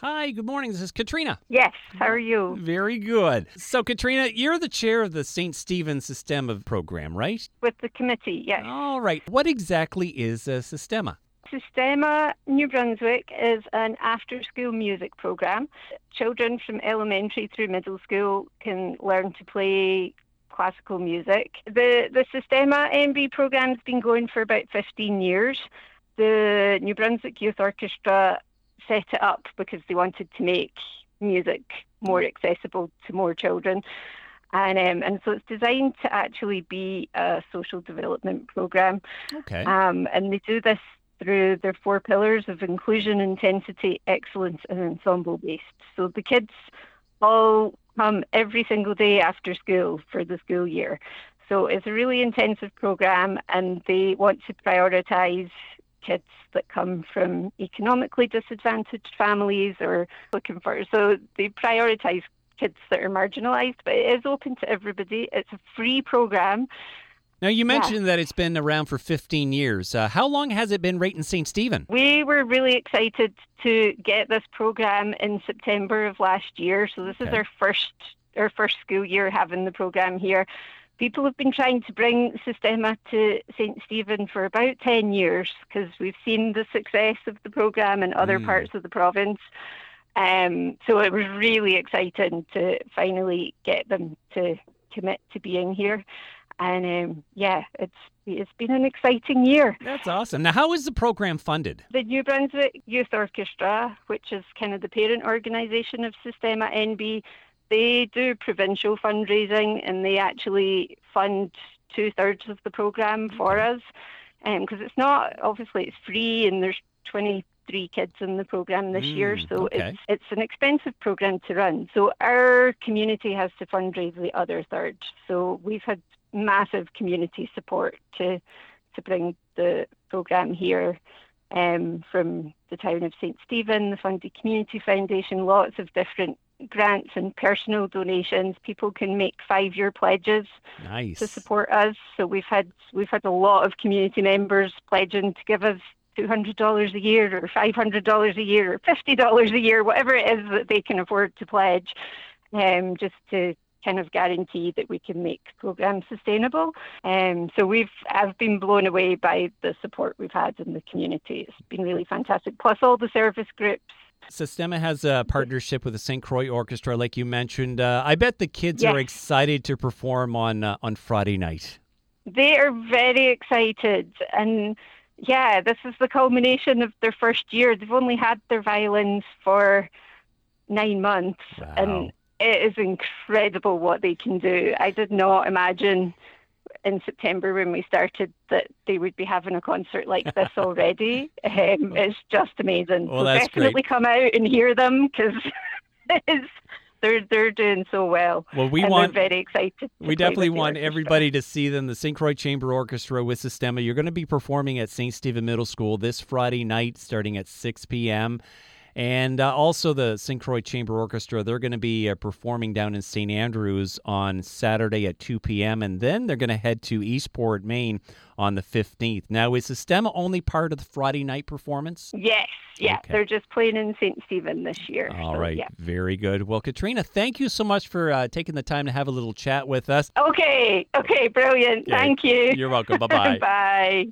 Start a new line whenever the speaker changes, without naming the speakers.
Hi, good morning. This is Katrina.
Yes, how are you?
Very good. So, Katrina, you're the chair of the St. Stephen Sistema program, right?
With the committee, yes.
All right. What exactly is Sistema?
Sistema New Brunswick is an after-school music program. Children from elementary through middle school can learn to play classical music. The Sistema NB program's been going for about 15 years. The New Brunswick Youth Orchestra set it up because they wanted to make music more accessible to more children. And so it's designed to actually be a social development program.
Okay.
And they do this through their 4 pillars of inclusion, intensity, excellence, and ensemble-based. So the kids all come every single day after school for the school year. So it's a really intensive program, and they want to prioritise kids that come from economically disadvantaged families or looking for. So they prioritise kids that are marginalised, but it is open to everybody. It's a free program.
Now, you mentioned that it's been around for 15 years. How long has it been right in St. Stephen?
We were really excited to get this program in September of last year. So this is our first school year having the program here. People have been trying to bring Sistema to St. Stephen for about 10 years because we've seen the success of the program in other parts of the province. So it was really exciting to finally get them to commit to being here. And it's been an exciting year.
That's awesome. Now, how is the program funded?
The New Brunswick Youth Orchestra, which is kind of the parent organisation of Sistema NB, they do provincial fundraising, and they actually fund 2/3 of the program for us. Because it's not, obviously it's free, and there's 23 kids in the program this year, so it's an expensive program to run. So our community has to fundraise the other third. So we've had massive community support to bring the program here from the town of St. Stephen, the Fundy Community Foundation, lots of different grants and personal donations. People can make 5-year pledges to support us. So we've had a lot of community members pledging to give us $200 a year or $500 a year or $50 a year, whatever it is that they can afford to pledge, just to kind of guarantee that we can make programs sustainable. So I've been blown away by the support we've had in the community. It's been really fantastic. Plus all the service groups.
Sistema has a partnership with the St. Croix Orchestra, like you mentioned. I bet the kids are excited to perform on Friday night.
They are very excited. And this is the culmination of their first year. They've only had their violins for 9 months.
Wow.
And it is incredible what they can do. I did not imagine in September when we started that they would be having a concert like this already. It's just amazing.
Well,
so
that's
definitely
great.
Come out and hear them because they're doing so well.
Well,
we're very excited.
We definitely want everybody to see them. The St. Croix Chamber Orchestra with Sistema. You're going to be performing at St. Stephen Middle School this Friday night starting at 6 p.m., and also the St. Croix Chamber Orchestra, they're going to be performing down in St. Andrews on Saturday at 2 p.m., and then they're going to head to Eastport, Maine on the 15th. Now, is Sistema only part of the Friday night performance?
Yes, They're just playing in St. Stephen this year.
All right, very good. Well, Katrina, thank you so much for taking the time to have a little chat with us.
Okay, brilliant. Thank you.
You're welcome. Bye-bye.
Bye.